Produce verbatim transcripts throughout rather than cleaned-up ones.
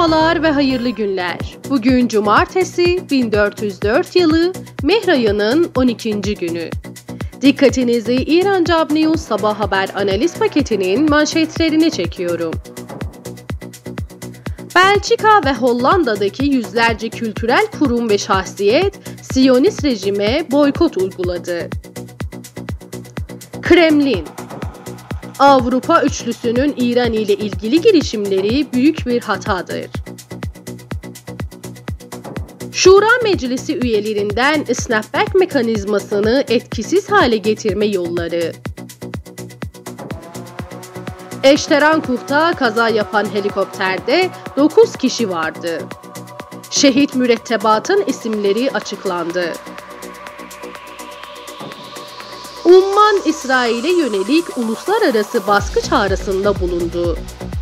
Merhabalar ve hayırlı günler. Bugün Cumartesi, bin dört yüz dört yılı Mehr ayının on ikinci günü. Dikkatinizi İran Job News sabah haber analiz paketinin manşetlerine çekiyorum. Belçika ve Hollanda'daki yüzlerce kültürel kurum ve şahsiyet Siyonist rejime boykot uyguladı. Kremlin, Avrupa üçlüsünün İran ile ilgili girişimleri büyük bir hatadır. Şura Meclisi üyelerinden snapback mekanizmasını etkisiz hale getirme yolları. Eşterankuh'ta kaza yapan helikopterde dokuz kişi vardı. Şehit mürettebatın isimleri açıklandı. Umman, İsrail'e yönelik uluslararası baskı çağrısında bulundu.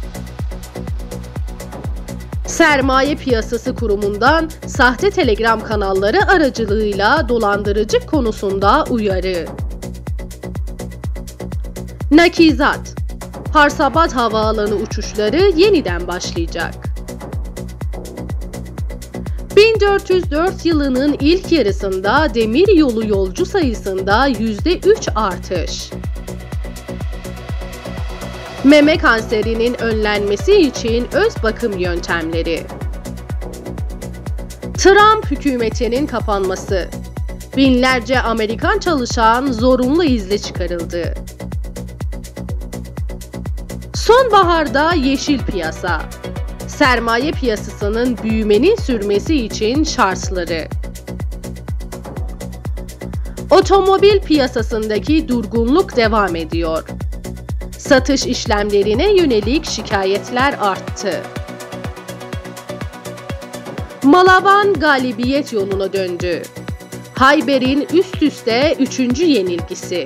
Sermaye Piyasası Kurumu'ndan sahte telegram kanalları aracılığıyla dolandırıcılık konusunda uyarı. Nakizat, Parsabat Havaalanı uçuşları yeniden başlayacak. bin dört yüz dört yılının ilk yarısında demiryolu yolcu sayısında yüzde üç artış. Meme kanserinin önlenmesi için öz bakım yöntemleri. Trump hükümetinin kapanması. Binlerce Amerikan çalışan zorunlu izne çıkarıldı. Sonbaharda yeşil piyasa. Sermaye piyasasının büyümenin sürmesi için şartları. Otomobil piyasasındaki durgunluk devam ediyor. Satış işlemlerine yönelik şikayetler arttı. Malaban galibiyet yoluna döndü. Hayber'in üst üste üçüncü yenilgisi.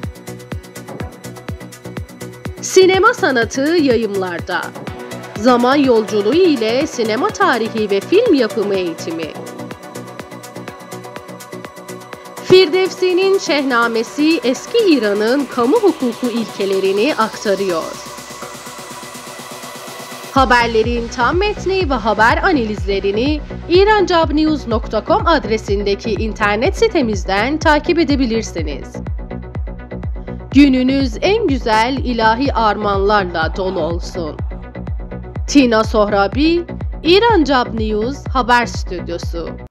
Sinema sanatı yayımlarda. Zaman yolculuğu ile sinema tarihi ve film yapımı eğitimi. Firdevsi'nin Şehnamesi eski İran'ın kamu hukuku ilkelerini aktarıyor. Haberlerin tam metni ve haber analizlerini iran job news nokta com adresindeki internet sitemizden takip edebilirsiniz. Gününüz en güzel ilahi armağanlarla dolu olsun. Tina Sohrabi, İran Job News Haber Stüdyosu.